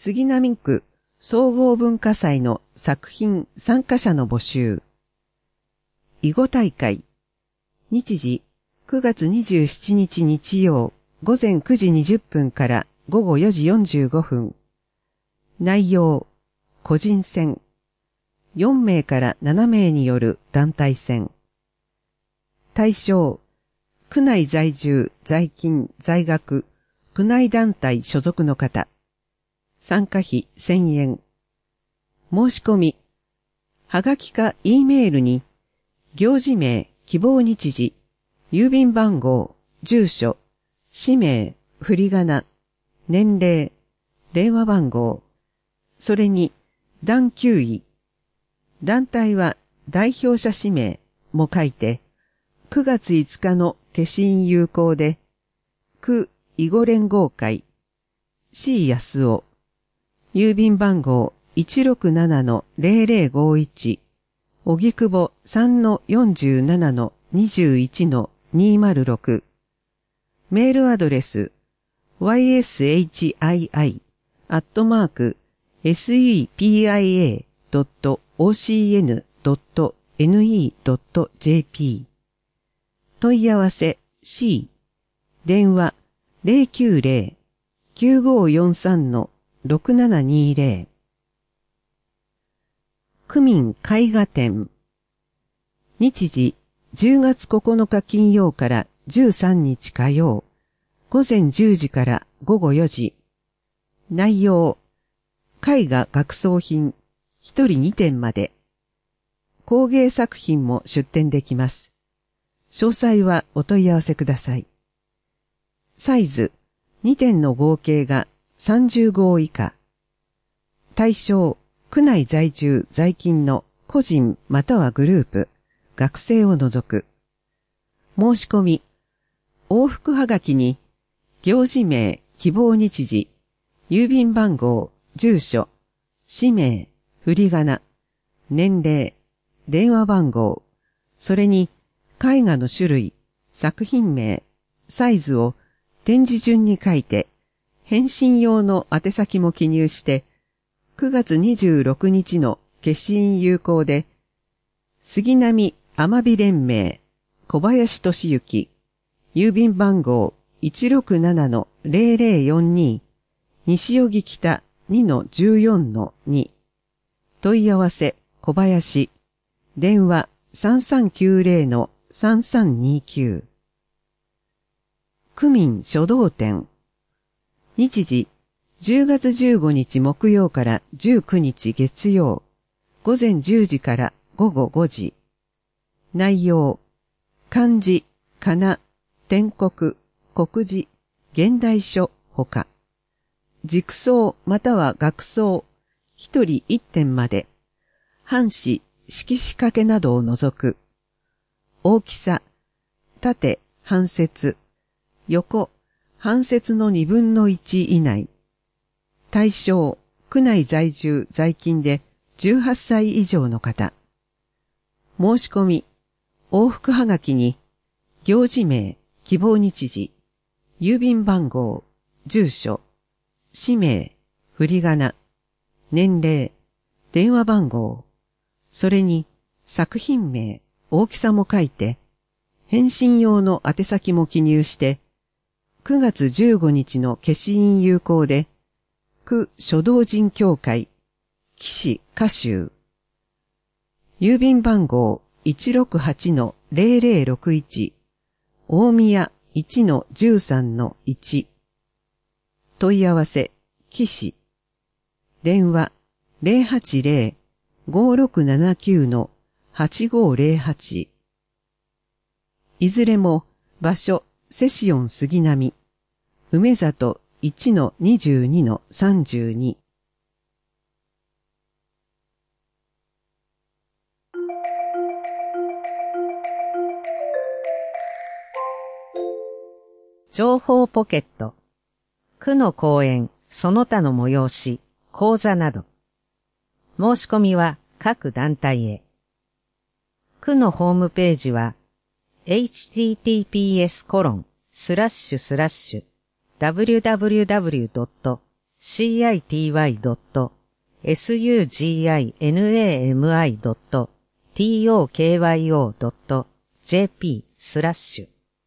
杉並区総合文化祭の作品参加者の募集。囲碁大会。日時9月27日日曜午前9時20分から午後4時45分。内容、個人戦。4名から7名による団体戦。対象、区内在住、在勤、在学、区内団体所属の方。参加費1000円。申し込み。はがきか E メールに、行事名、希望日時、郵便番号、住所、氏名、振り仮名、年齢、電話番号、それに、団級位。団体は代表者氏名も書いて、9月5日の消印有効で、区囲碁連合会、C 安尾、郵便番号 167-0051、荻窪 3-47-21-206、メールアドレス、yshii.ocna.ocn.ne.jp 問い合わせ C 電話 090-9543-6720 区民絵画展日時10月9日金曜から13日火曜午前10時から午後4時内容絵画学装品1人2点まで工芸作品も出展できます詳細はお問い合わせくださいサイズ2点の合計が30号以下対象区内在住在勤の個人またはグループ学生を除く申し込み往復はがきに行事名希望日時郵便番号住所氏名振り仮名年齢電話番号それに絵画の種類作品名サイズを展示順に書いて返信用の宛先も記入して9月26日の消印有効で杉並天美連盟小林俊之郵便番号 167-0042 西荻北 2-14-2 問い合わせ小林電話 3390-3329 区民書道展日時10月15日木曜から19日月曜午前10時から午後5時内容漢字、仮名、篆刻、国字、現代書ほか軸装または額装一人一点まで半紙、色紙掛けなどを除く大きさ縦半節横半節の2分の1以内対象区内在住在勤で18歳以上の方申し込み往復はがきに行事名希望日時郵便番号住所氏名振り仮名年齢電話番号それに作品名大きさも書いて返信用の宛先も記入して9月15日の消印有効で区書道人協会岸歌集郵便番号 168-0061 大宮 1-13-1 問い合わせ岸電話 080-5679-8508 いずれも場所セシオン杉並梅里 1-22-32情報ポケット区の講演その他の催し講座など申し込みは各団体へ区のホームページは https://www.cc city.sugami.tokyo.jp/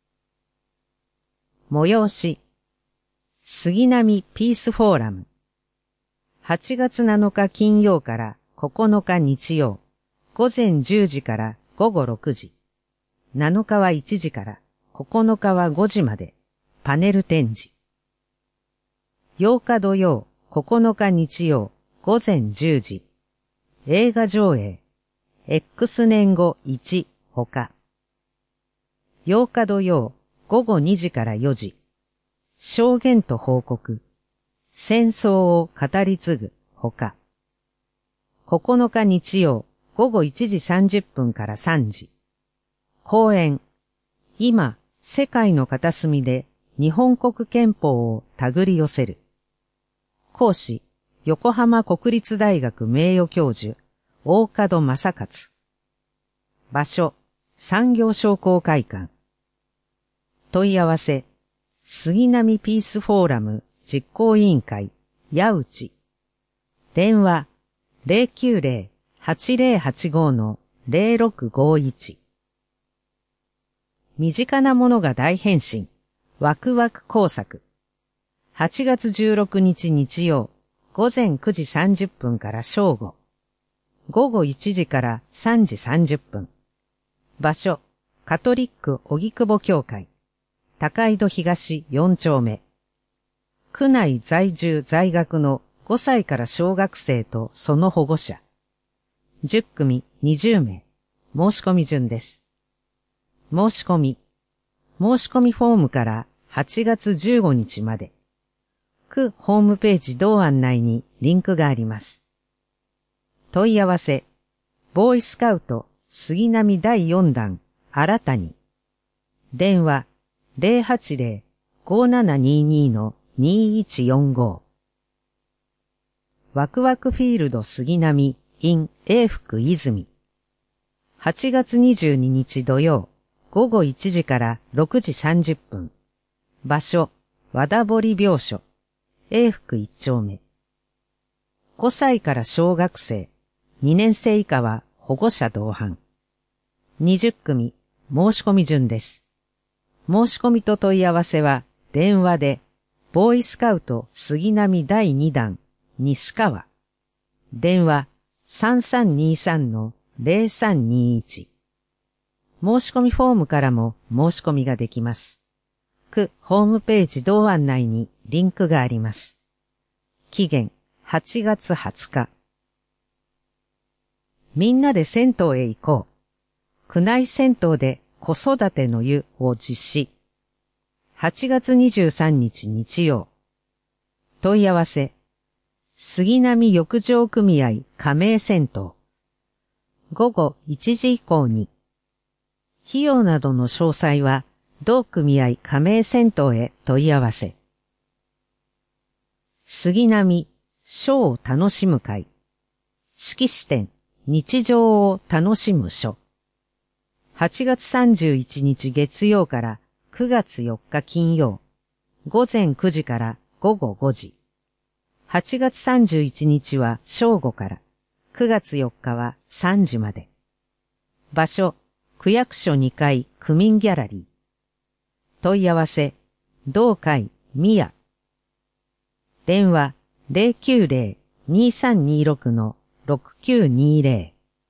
催し杉並ピースフォーラム8月7日金曜から9日日曜午前10時から午後6時7日は1時から9日は5時までパネル展示8日土曜9日日曜午前10時映画上映 X 年後1ほか8日土曜午後2時から4時証言と報告戦争を語り継ぐほか9日日曜午後1時30分から3時講演今世界の片隅で日本国憲法を手繰り寄せる講師横浜国立大学名誉教授大門正勝場所産業商工会館問い合わせ杉並ピースフォーラム実行委員会矢内電話 090-8085-0651 身近なものが大変身ワクワク工作8月16日日曜午前9時30分から正午午後1時から3時30分場所カトリック荻窪教会高井戸東4丁目区内在住在学の5歳から小学生とその保護者10組20名申し込み順です申し込みフォームから8月15日まで区ホームページ同案内にリンクがあります問い合わせボーイスカウト杉並第4弾新たに電話080-5722-2145ワクワクフィールド杉並 in 永福泉8月22日土曜午後1時から6時30分場所和田堀病所永福1丁目5歳から小学生2年生以下は保護者同伴20組申し込み順です申し込みと問い合わせは電話でボーイスカウト杉並第2弾西川電話 3323-0321 申し込みフォームからも申し込みができます区ホームページ同案内にリンクがあります期限8月20日みんなで銭湯へ行こう区内銭湯で子育ての湯を実施。8月23日日曜。問い合わせ。杉並浴場組合加盟銭湯。午後1時以降に。費用などの詳細は同組合加盟銭湯へ問い合わせ。杉並書を楽しむ会。色紙展日常を楽しむ書。8月31日月曜から9月4日金曜、午前9時から午後5時。8月31日は正午から、9月4日は3時まで。場所、区役所2階区民ギャラリー。問い合わせ、同会宮。電話、090-2326-6920。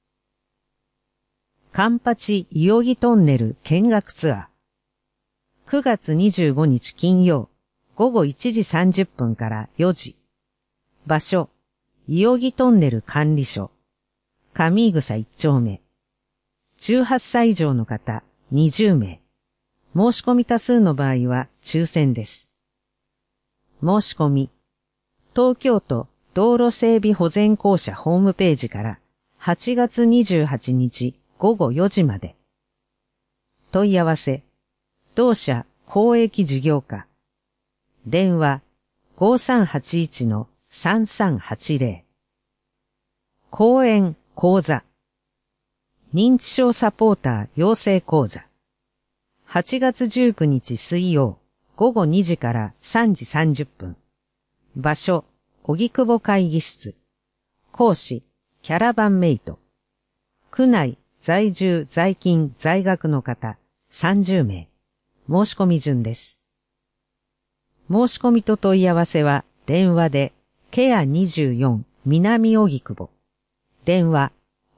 カンパチ伊予木トンネル見学ツアー。9月25日金曜、午後1時30分から4時。場所、伊予木トンネル管理所。上井草1丁目。18歳以上の方、20名。申し込み多数の場合は抽選です。申し込み。東京都道路整備保全公社ホームページから8月28日午後4時まで。問い合わせ、同社公益事業課。電話、5381-3380。講演講座。認知症サポーター養成講座。8月19日水曜、午後2時から3時30分。場所、 荻窪会議室。講師、キャラバンメイト。区内在住在勤在学の方30名。申し込み順です。申し込みと問い合わせは電話でケア24南荻窪。電話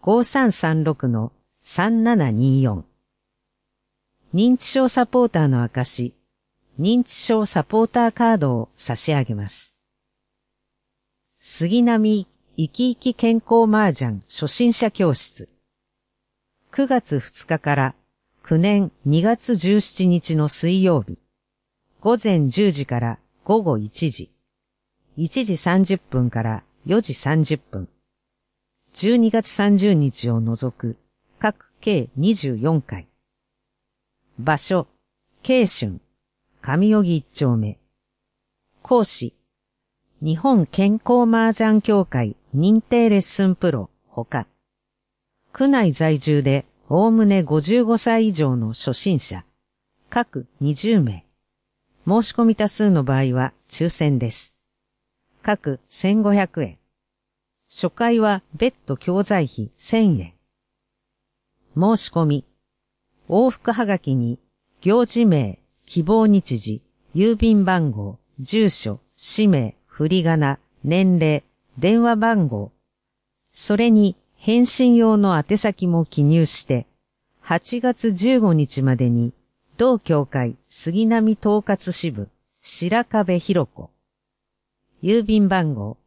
5336-3724。認知症サポーターの証、認知症サポーターカードを差し上げます。杉並生き生き健康麻雀初心者教室。9月2日から9年2月17日の水曜日。午前10時から午後1時。1時30分から4時30分。12月30日を除く各計24回。場所、慶春、上荻一丁目。講師、日本健康麻雀協会認定レッスンプロほか。区内在住でおおむね55歳以上の初心者、各20名。申し込み多数の場合は抽選です。各1500円。初回は別途教材費1000円。申し込み。往復はがきに、行事名、希望日時、郵便番号、住所、氏名、振り仮名、年齢、電話番号。それに返信用の宛先も記入して、8月15日までに、同協会杉並統括支部、白壁弘子。郵便番号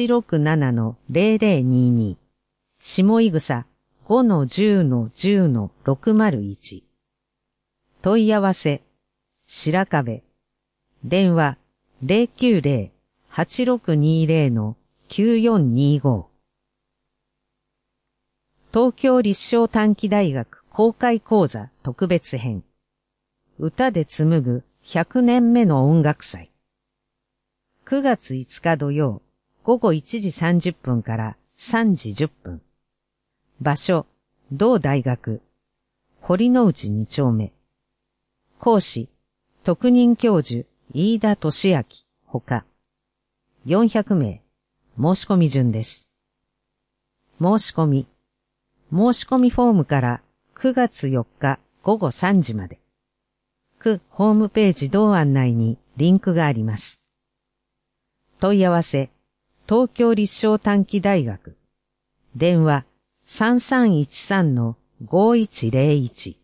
167-0022。下井草 5-10-10-601。問い合わせ、白壁。電話090-8620-9425。東京立正短期大学公開講座特別編。歌で紡ぐ100年目の音楽祭。9月5日土曜、午後1時30分から3時10分。場所、同大学。堀之内2丁目。講師、特任教授、飯田俊明、ほか。400名。申し込み順です。申し込み。申し込みフォームから9月4日午後3時まで。区ホームページ同案内にリンクがあります。問い合わせ、東京立正短期大学。電話3313-5101。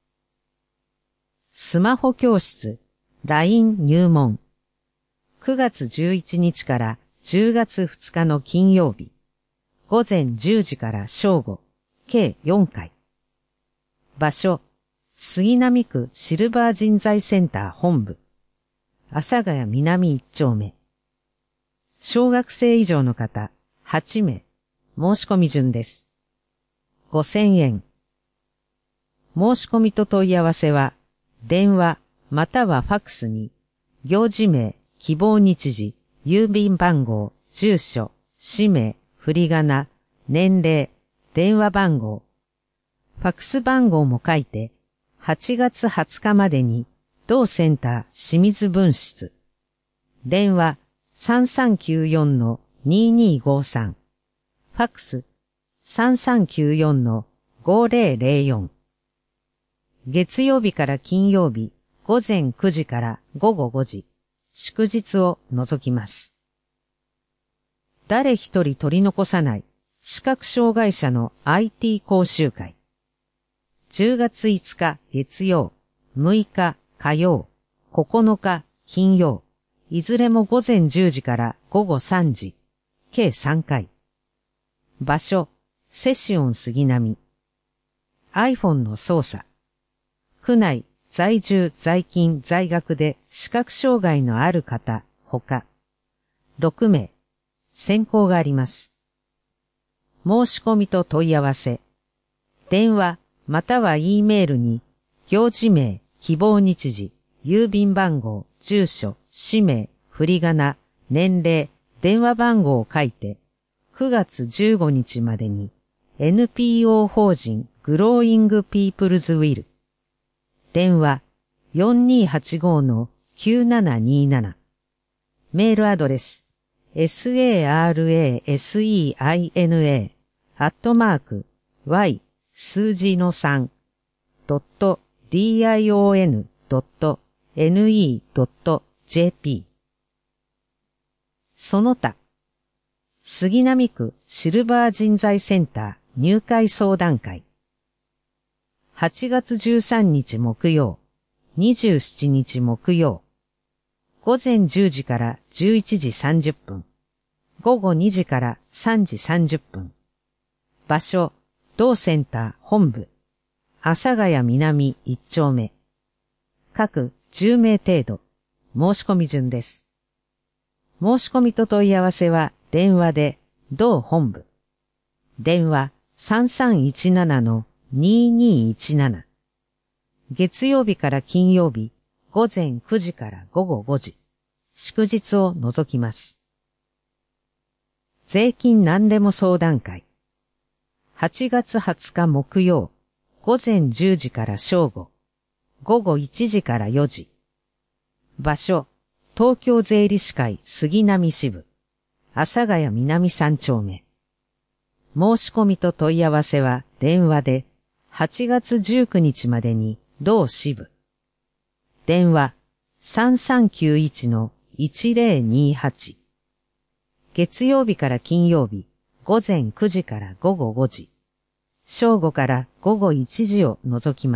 スマホ教室、LINE 入門。9月11日から10月2日の金曜日。午前10時から正午、計4回。場所、杉並区シルバー人材センター本部。阿佐ヶ谷南1丁目。小学生以上の方、8名。申し込み順です。5000円。申し込みと問い合わせは、電話またはファクスに、行事名、希望日時、郵便番号、住所、氏名、振り仮名、年齢、電話番号。ファクス番号も書いて、8月20日までに、同センター清水分室。電話3394-2253。ファクス3394-5004。月曜日から金曜日午前9時から午後5時、祝日を除きます。誰一人取り残さない視覚障害者の IT 講習会。10月5日月曜、6日火曜、9日金曜、いずれも午前10時から午後3時、計3回。場所、セシオン杉並。iPhone の操作。区内在住在勤在学で視覚障害のある方、ほか。6名。選考があります。申し込みと問い合わせ。電話または E メールに、行事名、希望日時、郵便番号、住所、氏名、振り仮名、年齢、電話番号を書いて、9月15日までに NPO 法人グローイングピープルズウィル。電話 4285-9727。メールアドレス sarasina y 数字の 3.dion.ne.jp その他、杉並区シルバー人材センター入会相談会8月13日木曜、27日木曜、午前10時から11時30分、午後2時から3時30分。場所、同センター本部、阿佐ヶ谷南1丁目。各10名程度、申し込み順です。申し込みと問い合わせは電話で、同本部。電話3317-2217。月曜日から金曜日、午前9時から午後5時。祝日を除きます。税金何でも相談会。8月20日木曜、午前10時から正午、午後1時から4時。場所、東京税理士会杉並支部、阿佐ヶ谷南3丁目。申し込みと問い合わせは電話で8月19日までに同支部。電話3391-1028。月曜日から金曜日、午前9時から午後5時。正午から午後1時を除きます。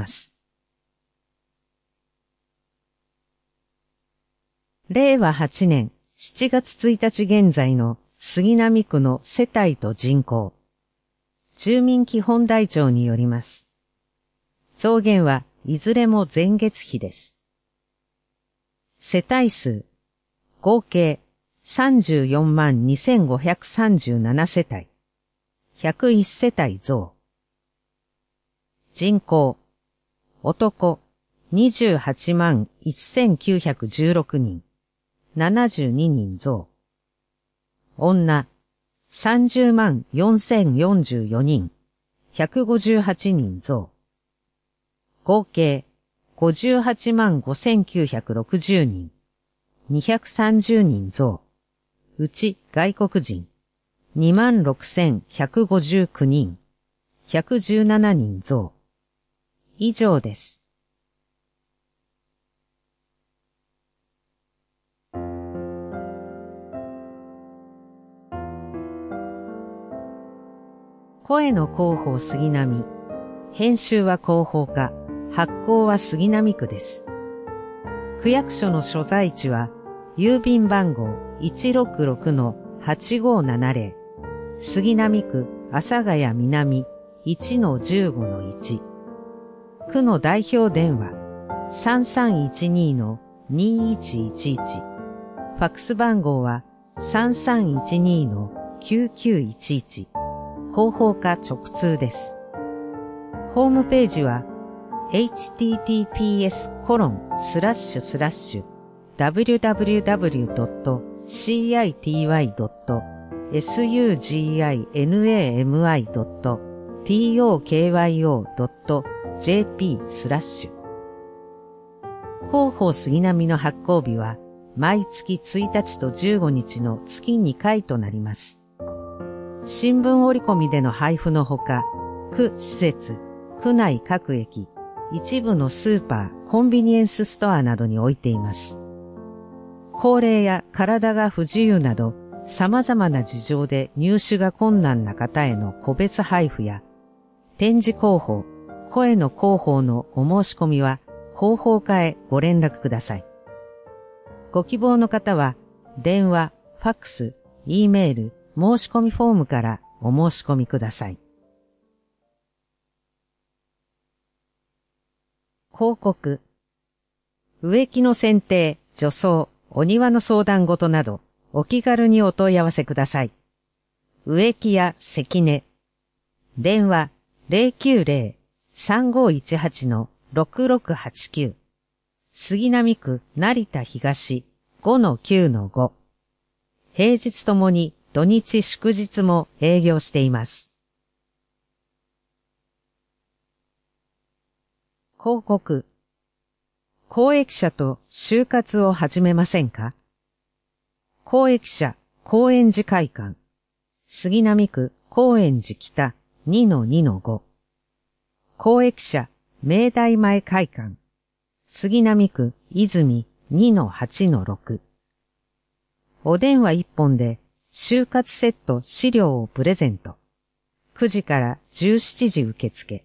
令和8年7月1日現在の杉並区の世帯と人口。住民基本台帳によります。増減はいずれも前月比です。世帯数、合計342537世帯、101世帯増。人口、男281916人、72人増。女、304044人、158人増。合計、585960人、230人増。うち外国人、26159人、117人増。以上です。声の広報杉並。編集は広報課。発行は杉並区です。区役所の所在地は、郵便番号 166-8570。杉並区阿佐ヶ谷南 1-15-1。区の代表電話 3312-2111。ファックス番号は 3312-9911。広報課直通です。ホームページは https://www.citymi.tokyo.jp/ 広報杉並の発行日は毎月1日と15日の月2回となります。新聞折り込みでの配布のほか、区施設、区内各駅、一部のスーパー、コンビニエンスストアなどに置いています。高齢や体が不自由など、様々な事情で入手が困難な方への個別配布や、展示広報、声の広報のお申し込みは、広報課へご連絡ください。ご希望の方は、電話、ファックス、Eメール、申し込みフォームからお申し込みください。広告。植木の剪定、除草、お庭の相談事など、お気軽にお問い合わせください。植木や関根。電話090-3518-6689。杉並区成田東 5-9-5。平日ともに土日祝日も営業しています。広告。公益社と就活を始めませんか？公益社高円寺会館、杉並区高円寺北 2-2-5、公益社明大前会館、杉並区泉 2-8-6。お電話1本で就活セット資料をプレゼント。9時から17時受付。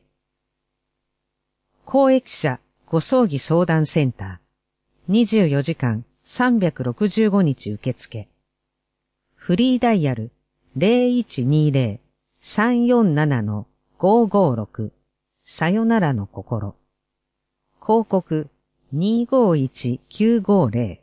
公益社ご葬儀相談センター、24時間365日受付。フリーダイヤル 0120-347-556 さよならの心。広告251950。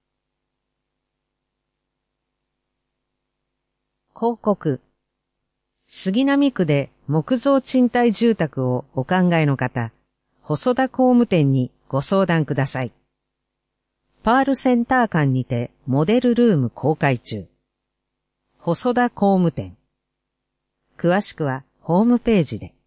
広告。杉並区で木造賃貸住宅をお考えの方、細田工務店にご相談ください。パールセンター館にてモデルルーム公開中。細田工務店。詳しくはホームページで。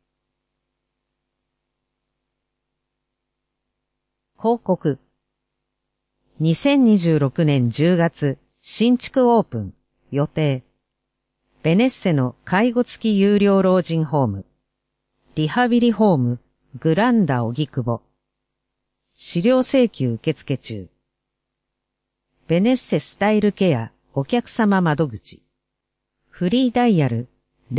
広告。2026年10月、新築オープン、予定。ベネッセの介護付き有料老人ホーム。リハビリホーム、グランダ荻窪。資料請求受付中。ベネッセスタイルケアお客様窓口。フリーダイヤル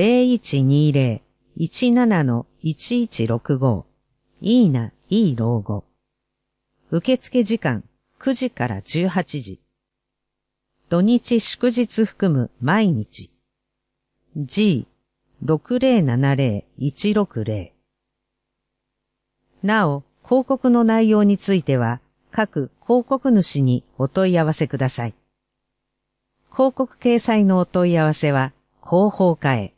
0120-17-1165。いいな、いい老後。受付時間9時から18時。土日祝日含む毎日。G6070-160。なお、広告の内容については、各広告主にお問い合わせください。広告掲載のお問い合わせは、広報課へ。